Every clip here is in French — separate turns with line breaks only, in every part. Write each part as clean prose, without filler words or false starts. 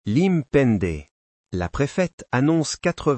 Limpende. La préfète annonce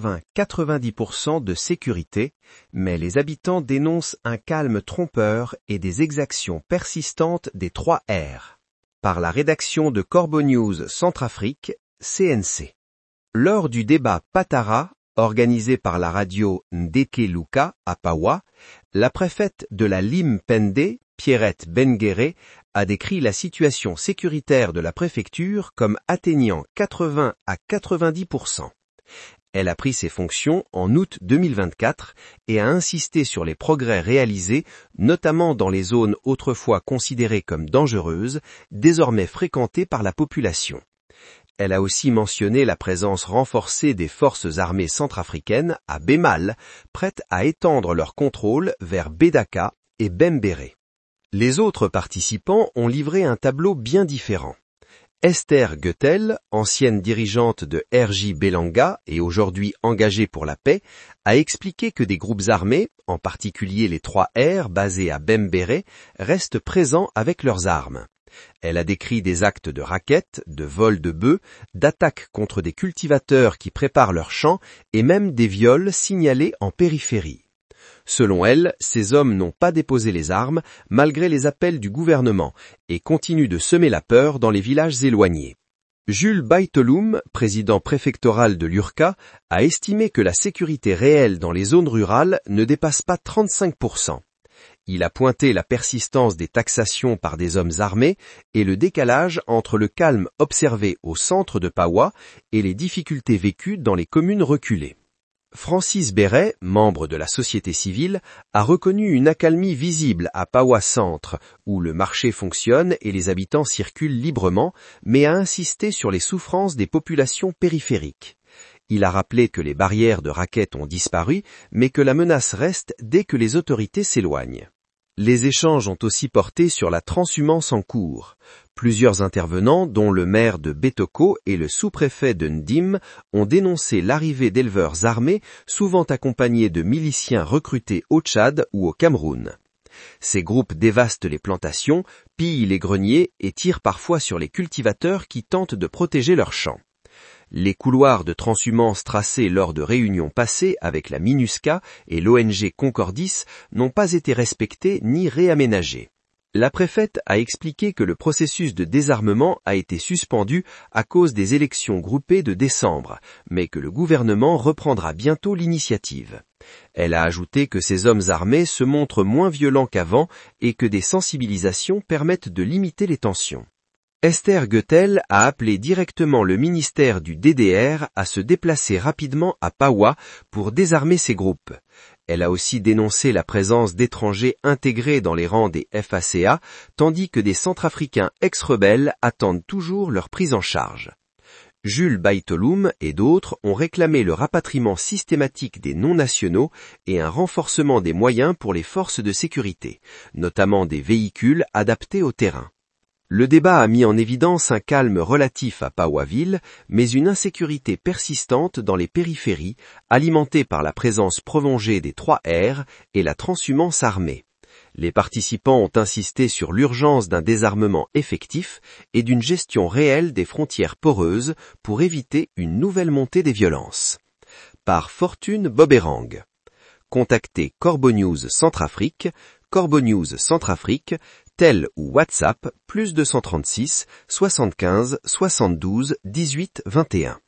80-90% de sécurité, mais les habitants dénoncent un calme trompeur et des exactions persistantes des 3 R. Par la rédaction de Corbeau News Centrafrique, CNC. Lors du débat Patara, organisé par la radio Ndeke Luka à Pawa, la préfète de la Limpende, Pierrette Benguéré, a décrit la situation sécuritaire de la préfecture comme atteignant 80 à 90%. Elle a pris ses fonctions en août 2024 et a insisté sur les progrès réalisés, notamment dans les zones autrefois considérées comme dangereuses, désormais fréquentées par la population. Elle a aussi mentionné la présence renforcée des forces armées centrafricaines à Bemal, prêtes à étendre leur contrôle vers Bedaka et Bembéré. Les autres participants ont livré un tableau bien différent. Esther Goethel, ancienne dirigeante de RJ Belanga et aujourd'hui engagée pour la paix, a expliqué que des groupes armés, en particulier les 3 R basés à Bembéré, restent présents avec leurs armes. Elle a décrit des actes de racket, de vol de bœufs, d'attaques contre des cultivateurs qui préparent leurs champs et même des viols signalés en périphérie. Selon elle, ces hommes n'ont pas déposé les armes malgré les appels du gouvernement et continuent de semer la peur dans les villages éloignés. Jules Baïtoloum, président préfectoral de l'URCA, a estimé que la sécurité réelle dans les zones rurales ne dépasse pas 35%. Il a pointé la persistance des taxations par des hommes armés et le décalage entre le calme observé au centre de Pawa et les difficultés vécues dans les communes reculées. Francis Béret, membre de la société civile, a reconnu une accalmie visible à Pawa Centre, où le marché fonctionne et les habitants circulent librement, mais a insisté sur les souffrances des populations périphériques. Il a rappelé que les barrières de racket ont disparu, mais que la menace reste dès que les autorités s'éloignent. Les échanges ont aussi porté sur la transhumance en cours. Plusieurs intervenants, dont le maire de Betoko et le sous-préfet de Ndim, ont dénoncé l'arrivée d'éleveurs armés, souvent accompagnés de miliciens recrutés au Tchad ou au Cameroun. Ces groupes dévastent les plantations, pillent les greniers et tirent parfois sur les cultivateurs qui tentent de protéger leurs champs. Les couloirs de transhumance tracés lors de réunions passées avec la MINUSCA et l'ONG Concordis n'ont pas été respectés ni réaménagés. La préfète a expliqué que le processus de désarmement a été suspendu à cause des élections groupées de décembre, mais que le gouvernement reprendra bientôt l'initiative. Elle a ajouté que ces hommes armés se montrent moins violents qu'avant et que des sensibilisations permettent de limiter les tensions. Esther Goethel a appelé directement le ministère du DDR à se déplacer rapidement à Pawa pour désarmer ces groupes. Elle a aussi dénoncé la présence d'étrangers intégrés dans les rangs des FACA, tandis que des Centrafricains ex-rebelles attendent toujours leur prise en charge. Jules Baïtoloum et d'autres ont réclamé le rapatriement systématique des non-nationaux et un renforcement des moyens pour les forces de sécurité, notamment des véhicules adaptés au terrain. Le débat a mis en évidence un calme relatif à Pawaville, mais une insécurité persistante dans les périphéries, alimentée par la présence prolongée des 3 R et la transhumance armée. Les participants ont insisté sur l'urgence d'un désarmement effectif et d'une gestion réelle des frontières poreuses pour éviter une nouvelle montée des violences. Par Fortune Boberang. Contactez Corbeau News Centrafrique, Corbeau News Centrafrique, tel ou WhatsApp, +236 75 72 18 21.